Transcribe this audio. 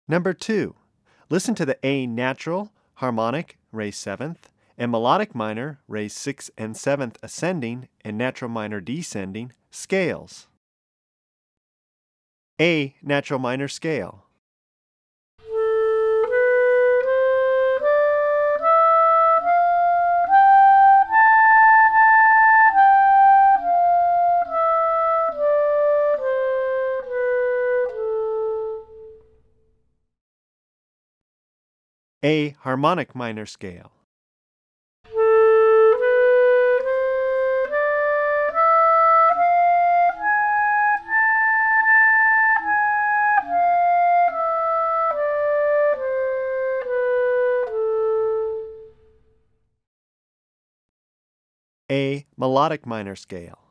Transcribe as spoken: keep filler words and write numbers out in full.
Number two, listen to the A natural, harmonic, raised seventh, and melodic minor, raised sixth and seventh ascending, and natural minor descending scales. A natural minor scale. A harmonic minor scale. A melodic minor scale.